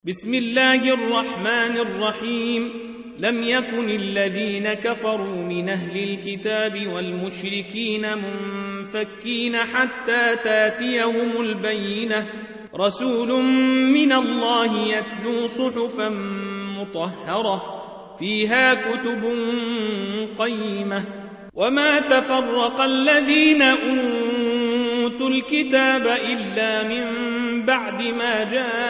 بسم الله الرحمن الرحيم. لم يكن الذين كفروا من أهل الكتاب والمشركين منفكين حتى تاتيهم البينة، رسول من الله يتلو صحفا مطهرة فيها كتب قيمة. وما تفرق الذين أوتوا الكتاب إلا من بعد ما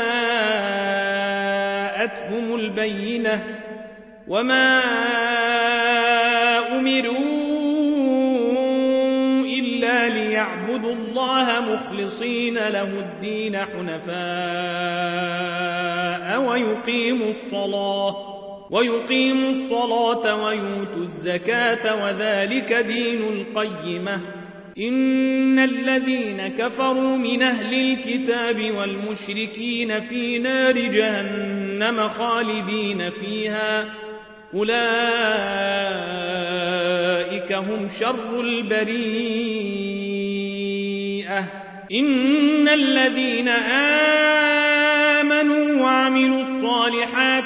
جاءتهم البينة، وما أمروا إلا ليعبدوا الله مخلصين له الدين حنفاء ويقيموا الصلاة ويؤتوا الزكاة وذلك دين القيمة. إن الذين كفروا من أهل الكتاب والمشركين في نار جهنم خالدين فيها، أولئك هم شر البريئة. إن الذين آمنوا وعملوا الصالحات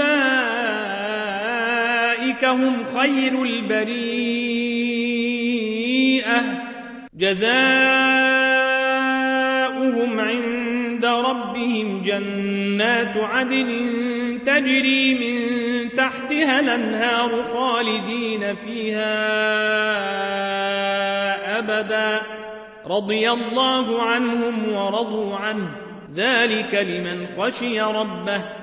أولئك هم خير البريئة، جزاؤهم عند ربهم جنات عدن تجري من تحتها الأنهار خالدين فيها أبدا، رضي الله عنهم ورضوا عنه، ذلك لمن خشي ربه.